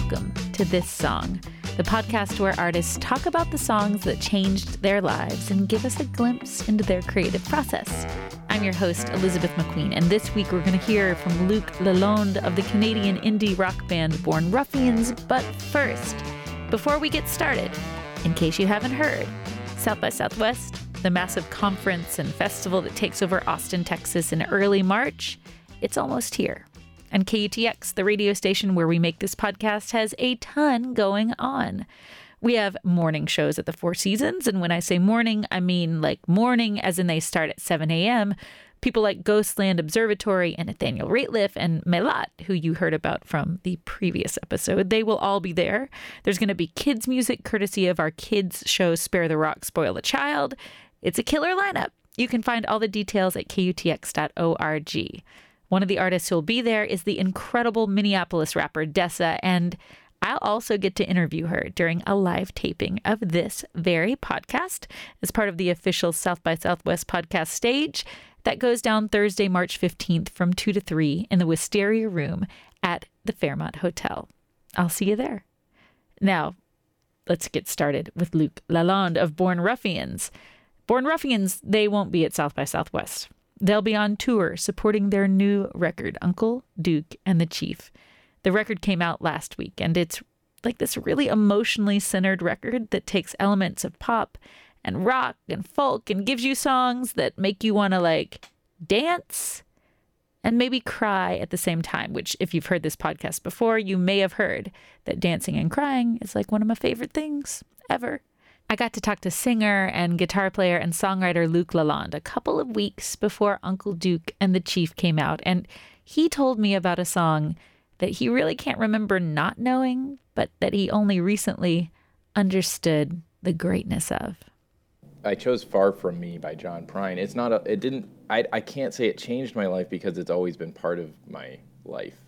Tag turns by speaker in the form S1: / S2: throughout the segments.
S1: Welcome to This Song, the podcast where artists talk about the songs that changed their lives and give us a glimpse into their creative process. I'm your host, Elizabeth McQueen, and this week we're going to hear from Luc Lalonde of the Canadian indie rock band Born Ruffians. But first, before we get started, in case you haven't heard, South by Southwest, the massive conference and festival that takes over Austin, Texas in early March, it's almost here. And KUTX, the radio station where we make this podcast, has a ton going on. We have morning shows at the Four Seasons, and when I say morning, I mean like morning as in they start at 7 a.m. People like Ghostland Observatory and Nathaniel Rateliff and Melat, who you heard about from the previous episode, they will all be there. There's going to be kids' music courtesy of our kids' show Spare the Rock, Spoil the Child. It's a killer lineup. You can find all the details at KUTX.org. One of the artists who will be there is the incredible Minneapolis rapper Dessa, and I'll also get to interview her during a live taping of this very podcast as part of the official South by Southwest podcast stage that goes down Thursday, March 15th from 2 to 3 in the Wisteria Room at the Fairmont Hotel. I'll see you there. Now, let's get started with Luc Lalonde of Born Ruffians. Born Ruffians, they won't be at South by Southwest. They'll be on tour supporting their new record, Uncle, Duke, and the Chief. The record came out last week, and it's like this really emotionally centered record that takes elements of pop and rock and folk and gives you songs that make you want to like dance and maybe cry at the same time, which if you've heard this podcast before, you may have heard that dancing and crying is like one of my favorite things ever. I got to talk to singer and guitar player and songwriter Luc Lalonde a couple of weeks before Uncle Duke and the Chief came out, and he told me about a song that he really can't remember not knowing, but that he only recently understood the greatness of.
S2: I chose Far From Me by John Prine. I can't say it changed my life because it's always been part of my life.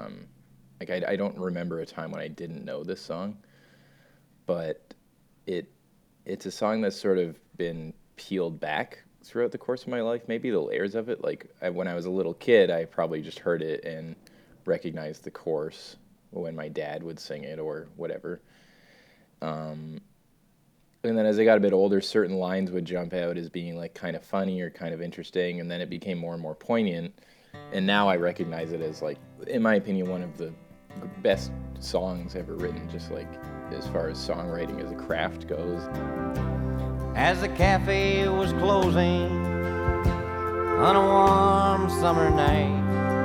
S2: I don't remember a time when I didn't know this song, but it's a song that's sort of been peeled back throughout the course of my life, maybe the layers of it. When I was a little kid, I probably just heard it and recognized the chorus when my dad would sing it or whatever. And then as I got a bit older, certain lines would jump out as being like kind of funny or kind of interesting, and then it became more and more poignant. And now I recognize it as like, in my opinion, one of the best songs ever written, just like as far as songwriting as a craft goes.
S3: As the cafe was closing on a warm summer night,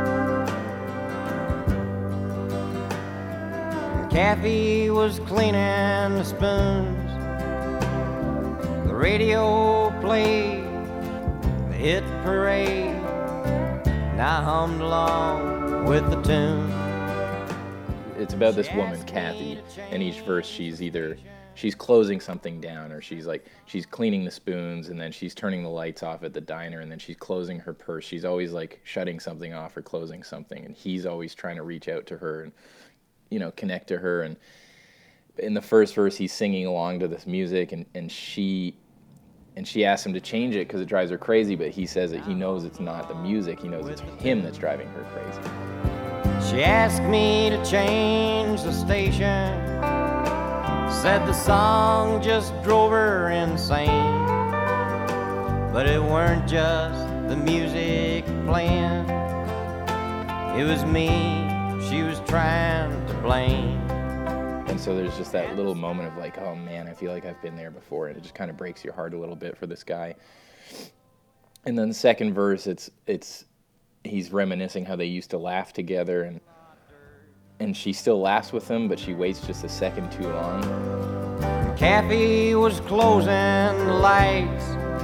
S3: Kathy was cleaning the spoons. The radio played the hit parade, and I hummed along with the tune.
S2: It's about this woman, Kathy, and each verse she's closing something down, or she's cleaning the spoons, and then she's turning the lights off at the diner, and then she's closing her purse. She's always like shutting something off or closing something, and he's always trying to reach out to her and, connect to her. And in the first verse, he's singing along to this music, and she asks him to change it because it drives her crazy, but he says that he knows it's not the music, he knows it's him that's driving her crazy.
S3: She asked me to change the station, said the song just drove her insane. But it weren't just the music playing, it was me she was trying to blame.
S2: And so there's just that little moment of like, oh man, I feel like I've been there before, and it just kind of breaks your heart a little bit for this guy. And then the second verse, he's reminiscing how they used to laugh together, and she still laughs with him, but she waits just a second too long.
S3: Kathy was closing the lights.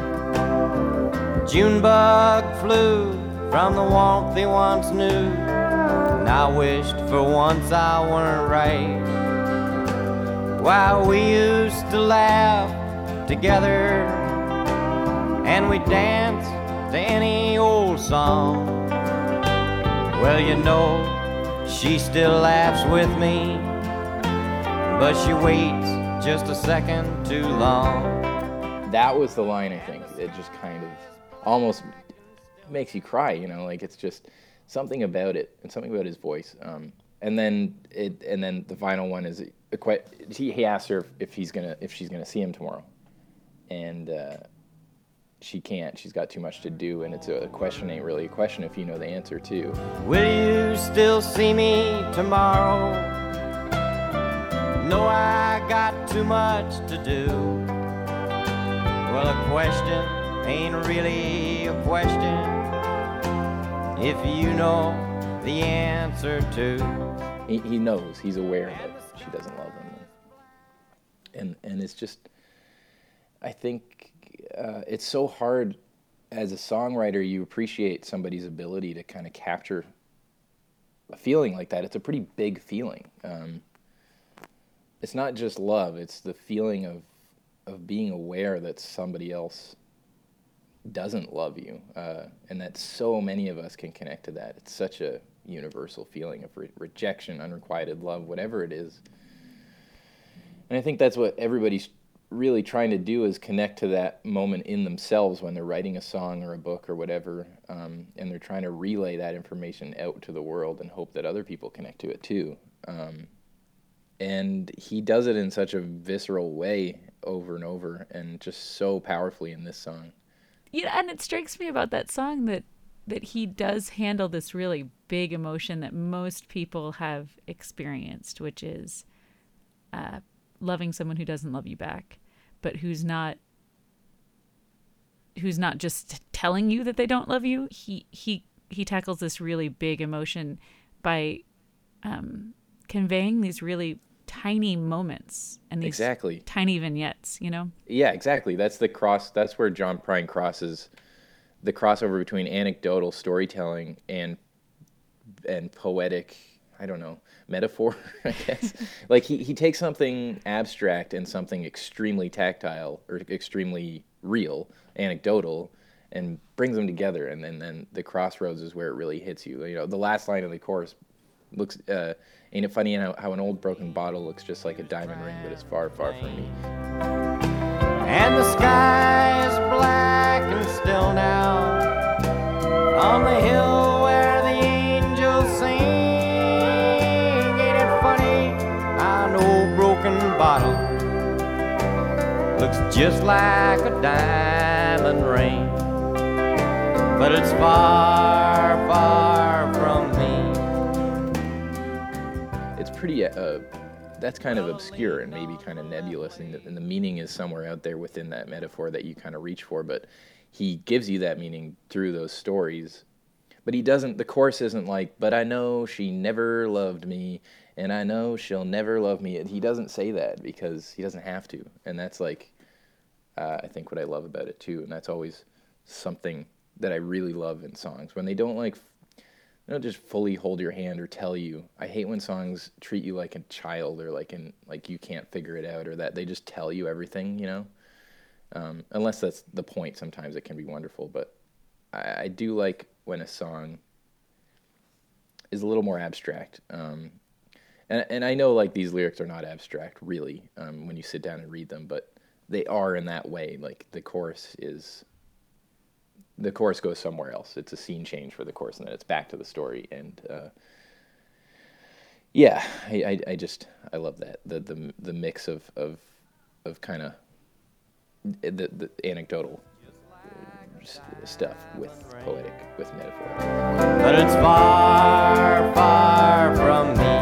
S3: June bug flew from the warmth he once knew, and I wished for once I weren't right. While we used to laugh together, and we danced to any old song. Well, she still laughs with me, but she waits just a second too long.
S2: That was the line, I think. It just kind of almost makes you cry, it's just something about it, and something about his voice. and then the final one is he asks her if she's gonna see him tomorrow, and she can't. She's got too much to do, and it's a question ain't really a question if you know the answer too.
S3: Will you still see me tomorrow? No, I got too much to do. Well, a question ain't really a question if you know the answer to.
S2: He knows. He's aware that she doesn't love him, and it's just, I think it's so hard as a songwriter. You appreciate somebody's ability to kind of capture a feeling like that. It's a pretty big feeling. It's not just love. It's the feeling of being aware that somebody else doesn't love you, and that so many of us can connect to that. It's such a universal feeling of rejection, unrequited love, whatever it is. And I think that's what everybody's really trying to do, is connect to that moment in themselves when they're writing a song or a book or whatever, and they're trying to relay that information out to the world and hope that other people connect to it too. And he does it in such a visceral way over and over, and just so powerfully in this song.
S1: Yeah, and it strikes me about that song that he does handle this really big emotion that most people have experienced, which is loving someone who doesn't love you back, but who's not just telling you that they don't love you. He tackles this really big emotion by conveying these really tiny moments and these
S2: exactly
S1: tiny vignettes, you know?
S2: Yeah, exactly. That's where John Prine crosses the crossover between anecdotal storytelling and poetic, I don't know, metaphor, I guess. Like he takes something abstract and something extremely tactile or extremely real, anecdotal, and brings them together, and then the crossroads is where it really hits you. You know, the last line of the chorus looks, ain't it funny how an old broken bottle looks just like a diamond ring, but it's far, far from me.
S3: And the sky is black and still now, on the hill where the angels sing. Ain't it funny how an old broken bottle looks just like a diamond ring, but it's far, far from me.
S2: It's pretty, that's kind of obscure and maybe kind of nebulous, and the meaning is somewhere out there within that metaphor that you kind of reach for, but he gives you that meaning through those stories. But the chorus isn't like, but I know she never loved me, and I know she'll never love me. He doesn't say that because he doesn't have to, and that's like, I think what I love about it too, and that's always something that I really love in songs, when they don't just fully hold your hand or tell you. I hate when songs treat you like a child, or like you can't figure it out, or that they just tell you everything, you know? Unless that's the point, sometimes it can be wonderful, but I do like when a song is a little more abstract. And I know like these lyrics are not abstract really, when you sit down and read them, but they are in that way. Like the chorus goes somewhere else. It's a scene change for the chorus, and then it's back to the story. And yeah, I love that, the mix of kind of the anecdotal stuff with poetic, with metaphor.
S3: But it's far, far from me.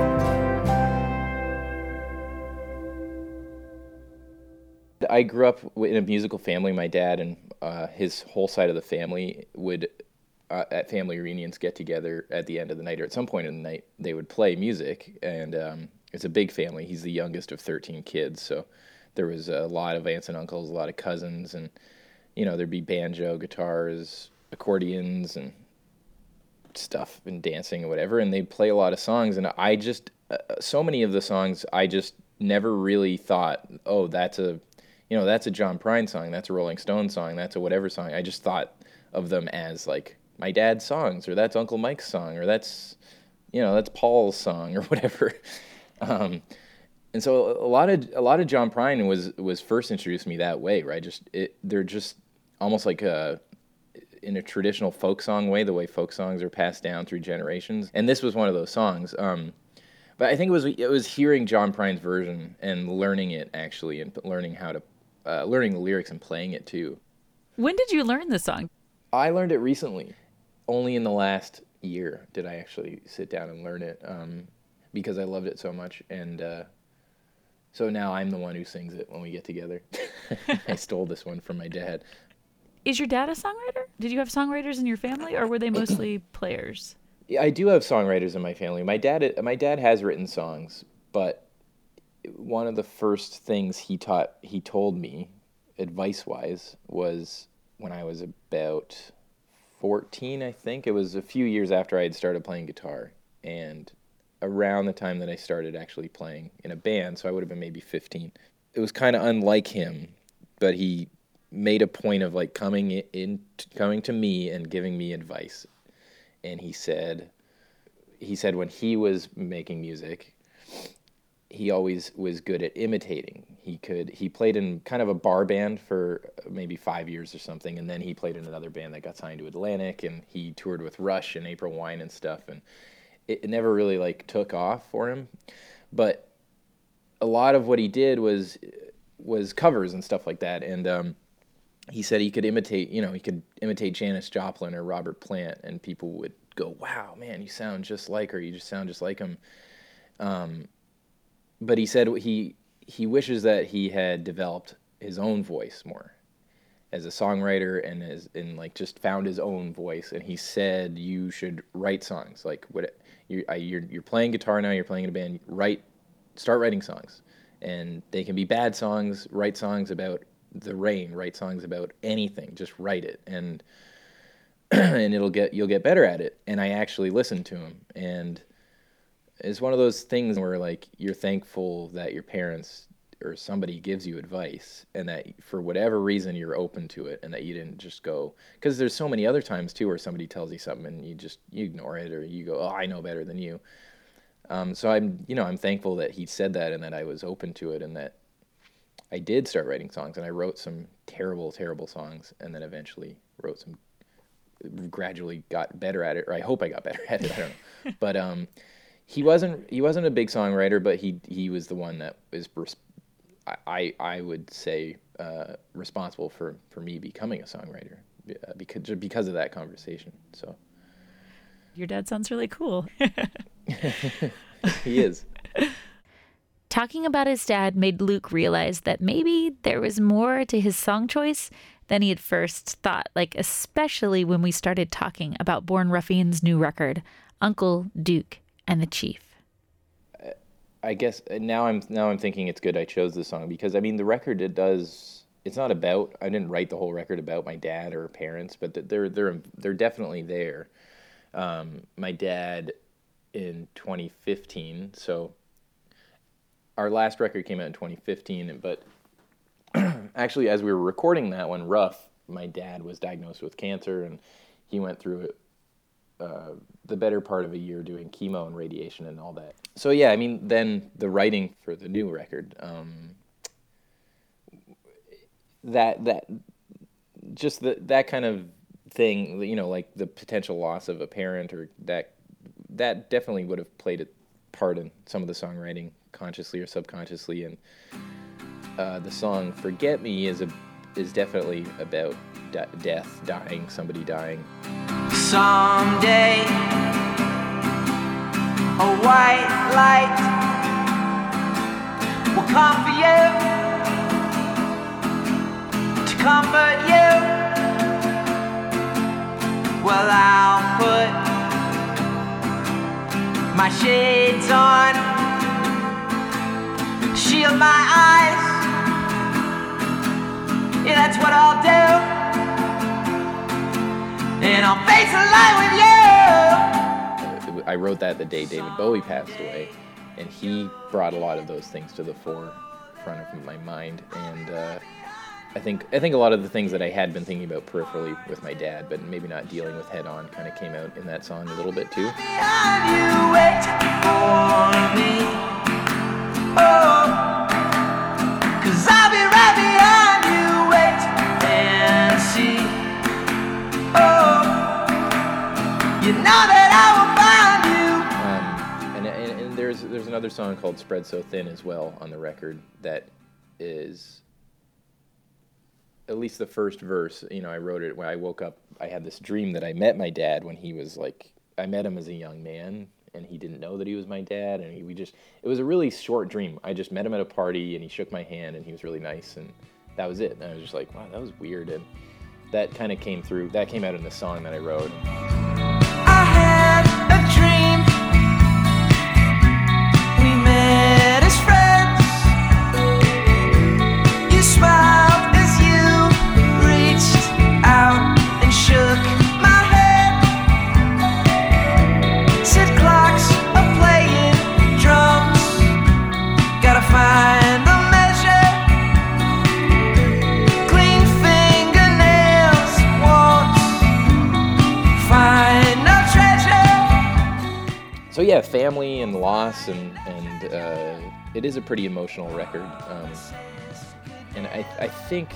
S2: I grew up in a musical family. My dad and his whole side of the family would, at family reunions, get together at the end of the night, or at some point in the night, they would play music. And it's a big family. He's the youngest of 13 kids, so there was a lot of aunts and uncles, a lot of cousins, and there'd be banjo, guitars, accordions, and stuff, and dancing and whatever. And they'd play a lot of songs, and I just so many of the songs I just never really thought, oh, that's a John Prine song, that's a Rolling Stone song, that's a whatever song. I just thought of them as like my dad's songs, or that's Uncle Mike's song, or that's Paul's song, or whatever. And so a lot of John Prine was first introduced to me that way, right? They're just almost like in a traditional folk song way, the way folk songs are passed down through generations. And this was one of those songs. But I think it was hearing John Prine's version and learning it actually, and learning how to learning the lyrics and playing it too.
S1: When did you learn the song?
S2: I learned it recently. Only in the last year did I actually sit down and learn it, because I loved it so much. And so now I'm the one who sings it when we get together. I stole this one from my dad.
S1: Is your dad a songwriter? Did you have songwriters in your family, or were they mostly players?
S2: Yeah, I do have songwriters in my family. My dad has written songs, but one of the first things he told me, advice-wise, was when I was about 14, I think. It was a few years after I had started playing guitar, and around the time that I started actually playing in a band, so I would have been maybe 15. It was kind of unlike him, but he made a point of like coming to me and giving me advice. And he said when he was making music, he always was good at imitating. He played in kind of a bar band for maybe 5 years or something, and then he played in another band that got signed to Atlantic, and he toured with Rush and April Wine and stuff, and it never really like took off for him. But a lot of what he did was covers and stuff like that, and he said he could imitate Janis Joplin or Robert Plant, and people would go, "Wow, man, you sound just like her. You just sound just like him." But he said he wishes that he had developed his own voice more as a songwriter, and like just found his own voice. And he said you should write songs. Like you're playing guitar now, you're playing in a band. Start writing songs, and they can be bad songs. Write songs about the rain. Write songs about anything. Just write it, and you'll get better at it. And I actually listened to him, and it's one of those things where like you're thankful that your parents or somebody gives you advice, and that for whatever reason you're open to it, and that you didn't just go, because there's so many other times too where somebody tells you something and you ignore it, or you go, "Oh, I know better than you." So I'm thankful that he said that, and that I was open to it, and that I did start writing songs, and I wrote some terrible, terrible songs, and then eventually gradually got better at it, or I hope I got better at it. I don't know, but he wasn't a big songwriter, but he was the one that was I would say responsible for me becoming a songwriter, because of that conversation. So
S1: your dad sounds really cool.
S2: He is.
S1: Talking about his dad made Luke realize that maybe there was more to his song choice than he had first thought, like especially when we started talking about Born Ruffian's new record, Uncle Duke and the Chief.
S2: I guess now I'm thinking it's good I chose this song, because I mean the record it's not about, I didn't write the whole record about my dad or parents, but they're definitely there. My dad in 2015, so our last record came out in 2015, but actually as we were recording that one, Rough, my dad was diagnosed with cancer, and he went through it the better part of a year doing chemo and radiation and all that. So yeah, I mean, then the writing for the new record, that kind of thing, like the potential loss of a parent, or that definitely would have played a part in some of the songwriting, consciously or subconsciously. And the song "Forget Me" is definitely about death, dying, somebody dying.
S3: Someday, a white light will come for you to comfort you. Well, I'll put my shades on, shield my eyes. Yeah, that's what I'll do. And I'll face the light with you.
S2: I wrote that the day David Bowie passed away, and he brought a lot of those things to the forefront of my mind. And I think a lot of the things that I had been thinking about peripherally with my dad, but maybe not dealing with head on, kind of came out in that song a little bit too.
S3: You wait for me. Oh, 'cause I'll be right behind you. Wait and see. Oh. You know that I will find you.
S2: And there's another song called Spread So Thin as well on the record that is, at least the first verse, I wrote it when I woke up. I had this dream that I met my dad when he was I met him as a young man, and he didn't know that he was my dad, and it was a really short dream. I just met him at a party, and he shook my hand, and he was really nice, and that was it. And I was just like, wow, that was weird, and that kind of came through. That came out in the song that I wrote.
S3: I had a dream. We met as friends. You smiled as you reached out and shook my hand. Said clocks are playing drums. Gotta find the measure. Clean fingernails won't find no treasure.
S2: So yeah, family and loss, and it is a pretty emotional record. And I think,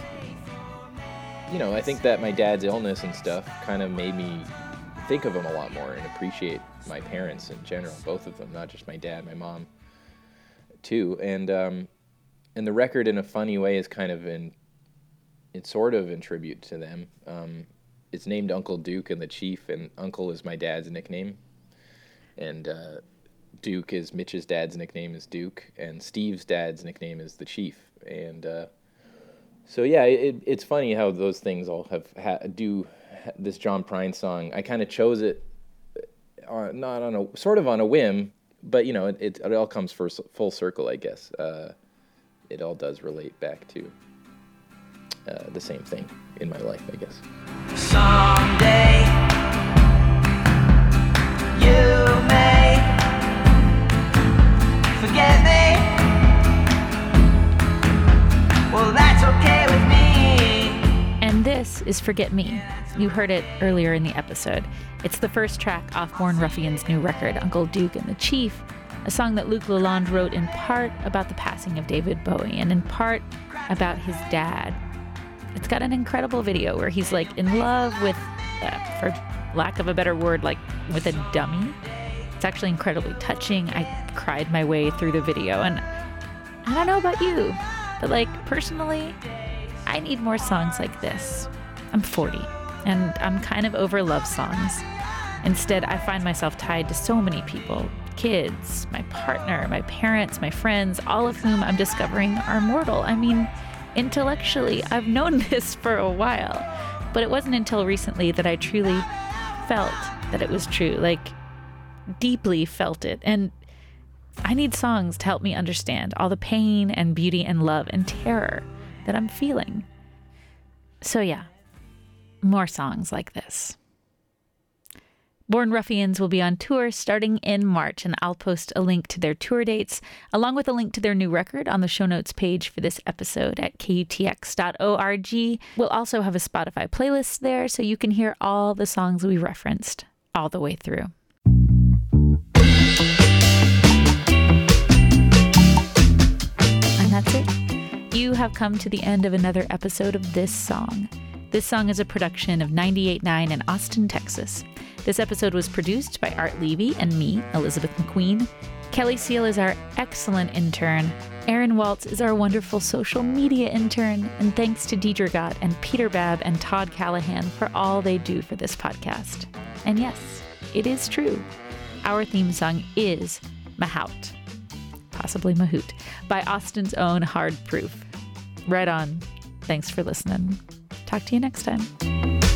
S2: I think that my dad's illness and stuff kind of made me think of him a lot more and appreciate my parents in general, both of them, not just my dad, my mom too. And the record, in a funny way, is kind of it's sort of in tribute to them. It's named Uncle Duke and the Chief, and Uncle is my dad's nickname, and Duke is Mitch's dad's nickname is Duke, and Steve's dad's nickname is the Chief. And so yeah, it's funny how those things all do this John Prine song. I kind of chose it not on a whim, but it all comes full circle, I guess. It all does relate back to the same thing in my life, I guess.
S3: Someday you may forget me. Well, that's okay with me.
S1: And this is Forget Me. You heard it earlier in the episode. It's the first track off Born Ruffian's new record, Uncle Duke and the Chief, a song that Luke Lalonde wrote in part about the passing of David Bowie and in part about his dad. It's got an incredible video where he's in love with, for lack of a better word, with a dummy. It's actually incredibly touching. I cried my way through the video, and I don't know about you, but personally, I need more songs like this. I'm 40, and I'm kind of over love songs. Instead, I find myself tied to so many people, kids, my partner, my parents, my friends, all of whom I'm discovering are mortal. I mean, intellectually, I've known this for a while, but it wasn't until recently that I truly felt that it was true, deeply felt it. And I need songs to help me understand all the pain and beauty and love and terror that I'm feeling. So yeah, more songs like this. Born Ruffians will be on tour starting in March, and I'll post a link to their tour dates, along with a link to their new record on the show notes page for this episode at kutx.org. We'll also have a Spotify playlist there, so you can hear all the songs we referenced all the way through. And that's it. You have come to the end of another episode of This Song. This Song is a production of 98.9 in Austin, Texas. This episode was produced by Art Levy and me, Elizabeth McQueen. Kelly Seal is our excellent intern. Aaron Waltz is our wonderful social media intern. And thanks to Deidre Gott and Peter Babb and Todd Callahan for all they do for this podcast. And yes, it is true. Our theme song is Mahout, possibly Mahout, by Austin's own Hard Proof. Right on. Thanks for listening. Talk to you next time.